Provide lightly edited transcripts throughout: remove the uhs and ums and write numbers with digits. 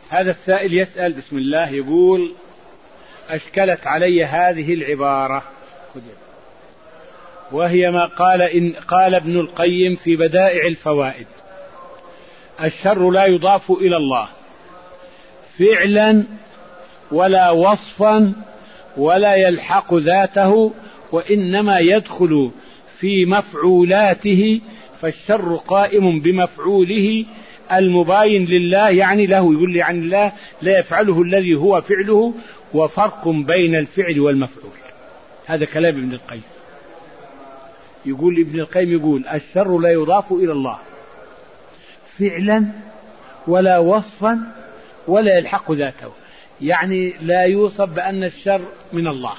هذا السائل يسأل بسم الله، يقول: أشكلت علي هذه العبارة، وهي ما قال ابن القيم في بدائع الفوائد: الشر لا يضاف إلى الله فعلا ولا وصفا ولا يلحق ذاته، وإنما يدخل في مفعولاته، فالشر قائم بمفعوله المباين لله، يعني له، يقول لي عن الله لا يفعله الذي هو فعله، وفرق بين الفعل والمفعول. هذا كلام ابن القيم. يقول ابن القيم يقول: الشر لا يضاف إلى الله فعلا ولا وصفا ولا يلحق ذاته، يعني لا يوصف بأن الشر من الله.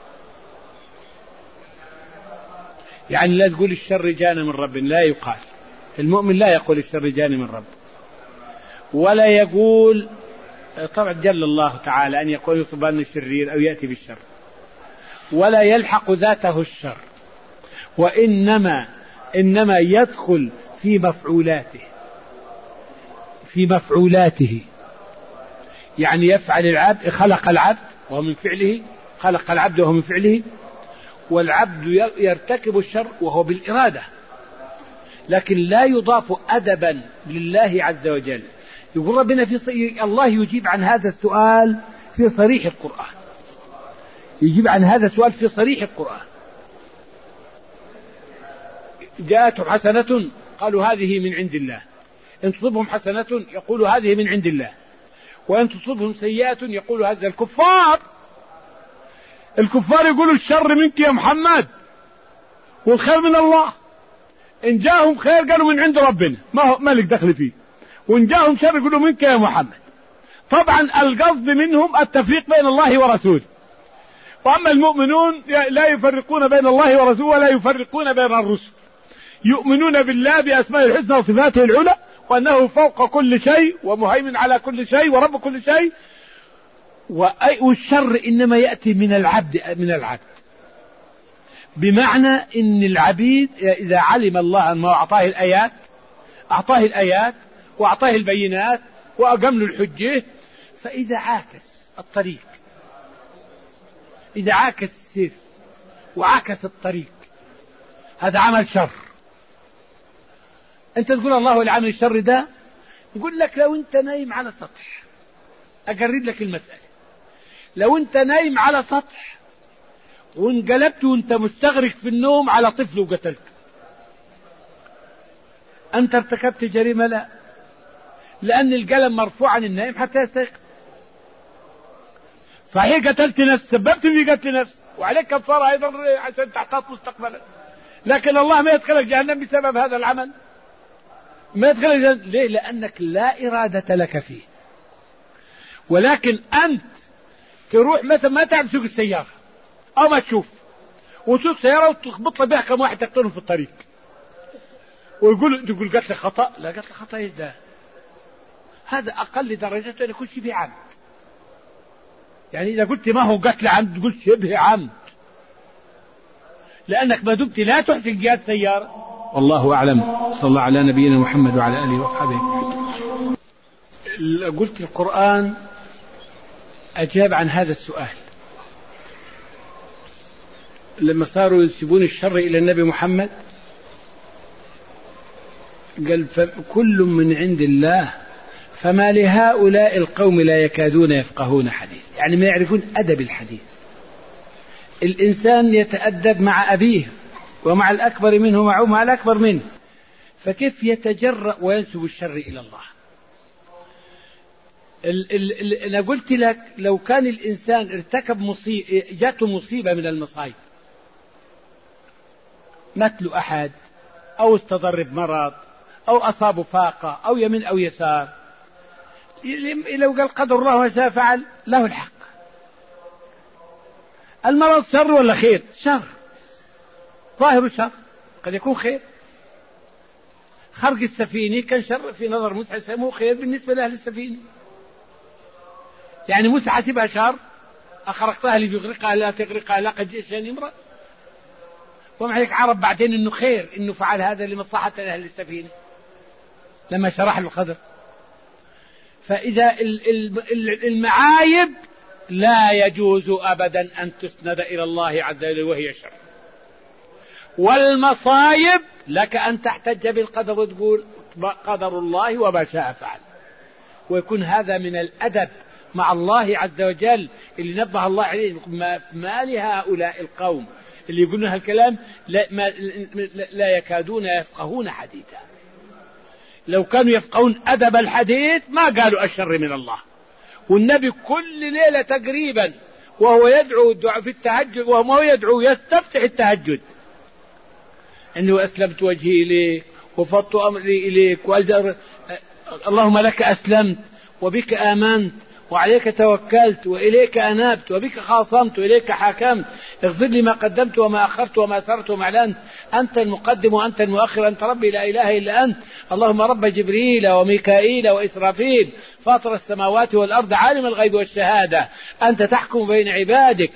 يعني لا تقول الشر جانا من رب، لا يقال. المؤمن لا يقول الشر جانا من رب، ولا يقول، طبعا جل الله تعالى أن يقول يوصف بأنه شرير أو يأتي بالشر، ولا يلحق ذاته الشر، وإنما يدخل في مفعولاته، يعني يفعل العبد، خلق العبد وهو من فعله، خلق العبد وهو من فعله، والعبد يرتكب الشر وهو بالإرادة، لكن لا يضاف أدبا لله عز وجل. يقول ربنا الله يجيب عن هذا السؤال في صريح القرآن، يجيب عن هذا السؤال في صريح القرآن. جاءتهم حسنة قالوا هذه من عند الله، إن تصبهم حسنة يقولوا هذه من عند الله، وإن تصبهم سيئة يقولوا هذا. الكفار يقولوا الشر منك يا محمد والخير من الله. إن جاءهم خير قالوا من عند ربنا، ما لك دخل فيه، وإن جاءهم شر يقولوا منك يا محمد. طبعا القصد منهم التفريق بين الله ورسوله، وأما المؤمنون لا يفرقون بين الله ورسوله ولا يفرقون بين الرسل، يؤمنون بالله بأسماء الحسنى وصفاته العلى، وأنه فوق كل شيء ومهيمن على كل شيء ورب كل شيء، والشر إنما يأتي من العبد، بمعنى إن العبيد إذا علم الله أنه أعطاه الآيات وأعطاه البينات وأقام له الحجة، فإذا عاكس الطريق، إذا عاكس السير وعاكس الطريق، هذا عمل شر. أنت تقول الله اللي عامل الشر ده، يقول لك لو أنت نايم على سطح، أقرب لك المسألة، لو أنت نايم على سطح وانقلبت وأنت مستغرق في النوم على طفل وقتلت، أنت ارتكبت جريمة؟ لا، لأن القلم مرفوع عن النائم حتى يستيقظ. صحيح قتلت نفس، سببت في قتل نفس، وعليك كفارة أيضا عشان تحتاط مستقبلا، لكن الله ما يدخلك جهنم بسبب هذا العمل، ما يدخلك جهنم. ليه؟ لأنك لا إرادة لك فيه. ولكن أنت تروح مثلا ما تعرف تسوق السيارة أو ما تشوف، وتسوق سيارة وتخبط بها كم واحد تقتلهم في الطريق، تقول قتل خطأ. لا، قتل خطأ إيش ده؟ هذا أقل درجته أن يكون شبه عمد. يعني إذا قلت ما هو قتل عمد تقول شبه عمد، لأنك ما دمت لا تحسن قيادة سيارة. والله أعلم. صلى الله على نبينا محمد وعلى آله وصحبه. قلت القرآن أجاب عن هذا السؤال لما صاروا ينسبون الشر إلى النبي محمد، قال كل من عند الله فما لهؤلاء القوم لا يكادون يفقهون حديث، يعني ما يعرفون أدب الحديث. الإنسان يتأدب مع أبيه ومع الأكبر منه ومع الأكبر منه، فكيف يتجرأ وينسب الشر إلى الله؟ أنا قلت لك لو كان الإنسان ارتكب جاته مصيبة من المصائب، مثل أحد أو استضر بمرض أو أصاب فاقة أو يمين أو يسار، لو قال قدر الله ما شاء فعل له الحق. المرض شر ولا خير؟ شر، ظاهر شر، قد يكون خير. خرق السفينة كان شر في نظر موسى سموه خير بالنسبة لأهل السفينة. يعني موسى حسبها شر، أخرقتها اللي بيغرقها لا تغرقها لا قد جئشان امرأ، ومع ذلك عرب بعدين إنه خير، إنه فعل هذا لمصلحة أهل السفينة لما شرح له القدر. فإذا المعايب لا يجوز أبدا أن تسند إلى الله عز وجل وهي شر، والمصايب لك أن تحتج بالقدر وتقول قدر الله وما شاء فعل، ويكون هذا من الأدب مع الله عز وجل اللي نبه الله عليه. ما لهؤلاء القوم اللي يقولون هالكلام لا يكادون يفقهون حديثا. لو كانوا يفقهون أدب الحديث ما قالوا الشر من الله. والنبي كل ليلة تقريبا وهو يدعو الدعاء في التهجد، وهو يدعو يستفتح التهجد أنه أسلمت وجهي إليك وفضت أمري إليك اللهم لك أسلمت وبك آمنت وعليك توكلت وإليك أنابت وبك خاصمت وإليك حاكمت، اغفر لي ما قدمت وما أخرت وما أسررت وما أعلنت، أنت المقدم وأنت المؤخر، أنت ربي لا إله إلا أنت، اللهم رب جبريل وميكائيل وإسرافيل فاطر السماوات والأرض عالم الغيب والشهادة، أنت تحكم بين عبادك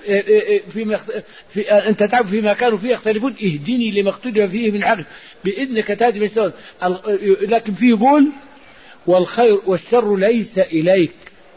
أنت تعرف فيما كانوا فيه يختلفون، اهدني لما اختلف فيه من حق بإذنك تهدي من السبل. لكن فيه يقول والخير والشر ليس إليك،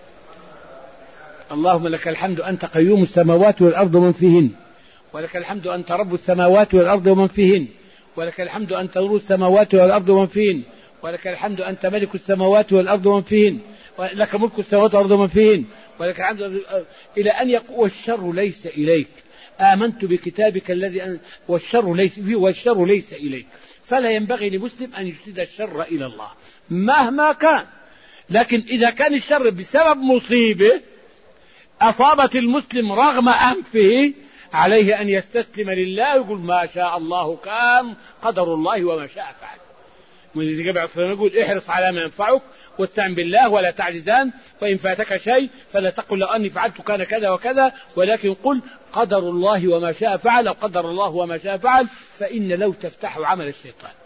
اللهم لك الحمد أنت قيوم السماوات والأرض ومن فيهن، ولك الحمد أنت رب السماوات والأرض ومن فيهن، ولك الحمد أنت نور السماوات والأرض ومن فيهن، ولك الحمد أنت ملك السماوات والأرض ومن فيهن، ولك ملك السماوات والأرض ومن فيهن، ولك الحمد إلى أن يقول والشر ليس إليك، آمنت بكتابك الذي والشر ليس فيه والشر ليس إليك. فلا ينبغي لمسلم أن يسند الشر إلى الله مهما كان. لكن إذا كان الشر بسبب مصيبة أصابت المسلم رغم أنفه عليه أن يستسلم لله ويقول ما شاء الله كان قدر الله وما شاء فعل. ولذلك يقول احرص على ما ينفعك واستعن بالله ولا تعجزان، وإن فاتك شيء فلا تقل لو أني فعلت كان كذا وكذا، ولكن قل قدر الله وما شاء فعل أو قدر الله وما شاء فعل، فإن لو تفتح عمل الشيطان.